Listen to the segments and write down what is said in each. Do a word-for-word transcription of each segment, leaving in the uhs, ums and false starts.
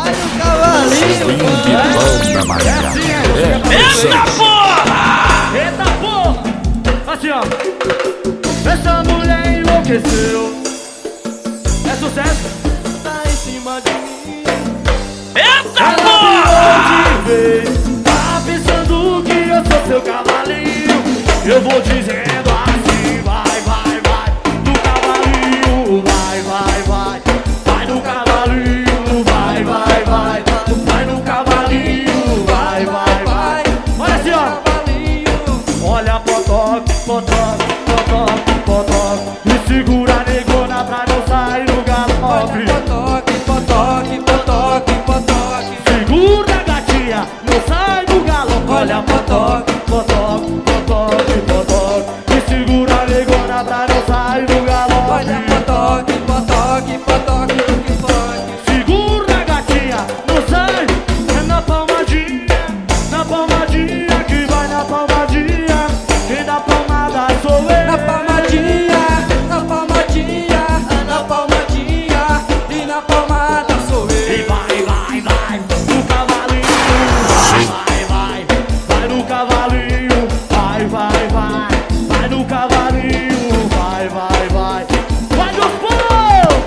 Vai no cavalinho. Swing bom da Bahia. É pressão. Eita porra! Eita porra! Assim ó. Essa mulher enlouqueceu. É sucesso? Tá em cima de mim. Eita porra! Tá pensando que eu sou seu cavalinho. Eu vou dizendo assim, vai, vai, vai. No cavalinho, vai, vai, vai. Vai no cavalinho, vai, vai, vai. Vai no cavalinho, vai, vai, vai. Olha assim, ó. Olha, potoque, potoque, potoque, potoque. Me segura, negona, pra não sair no galope. Potoque, potoque, potoque, potoque. Segura, gatinha, não sai do galope. Olha, potoque, potoque, potoque, potoque. Me segura, negona, pra não sair do galope. Olha, potoque, potoque, potoque, potoque, potoque. Segura, gatinha, não sai. É na palmadinha, na palmadinha, que vai na palmadinha. Quem dá palmada sou eu. Na palmadinha, na palmadinha, na palmadinha. E na palmada sou E eu. vai, vai, vai, no cavalinho. Vai, vai, vai, vai no cavalinho. Vai, vai, vai, vai no cavalinho. Vai, vai, vai. Vai no povo!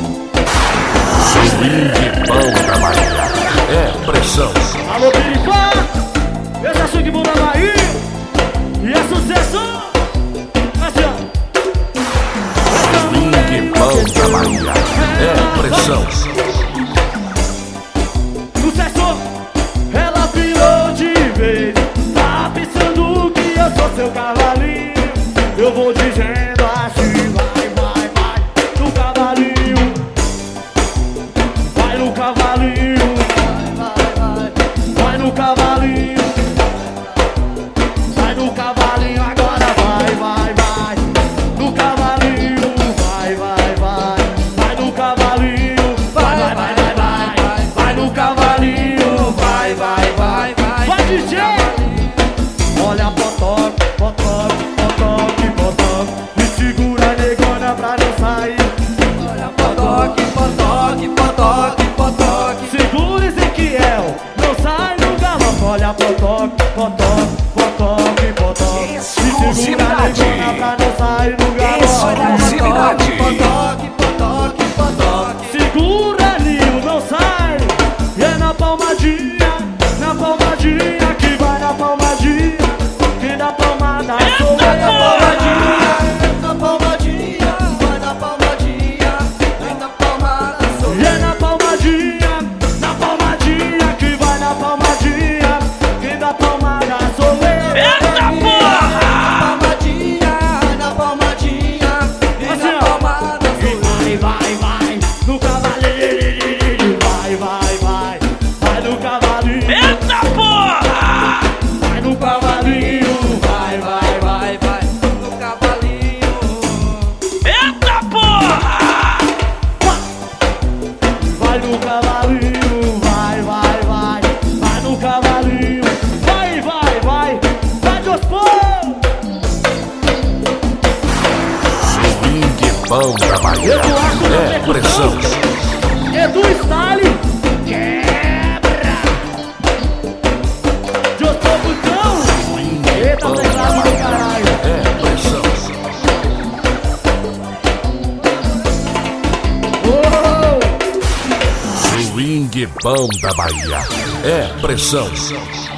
Swing bom da Bahia. É pressão. Alô, Piripá! Esse é swing bom da Bahia. E é sucesso! Assim, ó. Swing bom da Bahia. É pressão. Sucesso! Ela virou de vez. Tá pensando que eu sou seu cavalinho. Eu vou dizendo assim, vai, vai, vai. No cavalinho. Vai no cavalinho. Vai, vai, Vai no cavalinho. Vai no cavalinho agora, vai, vai, vai. No cavalinho, vai, vai, vai. Vai no cavalinho, vai, vai, vai, vai, vai. Vai no cavalinho, vai, vai, vai. vai, vai. Vai, D J! Olha, potoque, potoque, potoque, potoque. Me segura, negona, pra não sair. Olha, potoque, potoque, potoque, potoque. Segura, Ezequiel, não sai no galope. Olha, potoque, potoque, potoque, potoque. Me segura, Exclusividade. negona, pra não sair no galope. Exclusividade. Potoque, potoque, potoque. Segura, Nil, não sai. E é na palmadinha, na palmadinha, que vai na palmadinha. Que dá palmada, sou eu. Na palmadinha, na palmadinha, vai na palmadinha. Vem na palmada sou E é na palmadinha, na palmadinha, que vai na palmadinha. Que dá palmada, sou eu. Eita porra! palmadinha, na palmadinha, e Assim, na ó. palmada sou eu. Vai, vai, vai, no cavalinho. Vai, vai, vai, vai no cavalinho. Eita porra! Vai no cavalinho. Vai, vai, vai, vai. No cavalinho. Eita porra! Vai no cavalinho. Vai, vai, vai. Vai no cavalinho. Vai, vai, vai. Vai, meus povos! Swing bom da Bahia. Eduardo na É pressão. Edu Style. Quebra! José Butão. Eita, Bom da teclado do Bahia. caralho. É pressão. Oh! Swing bom da Bahia. É pressão.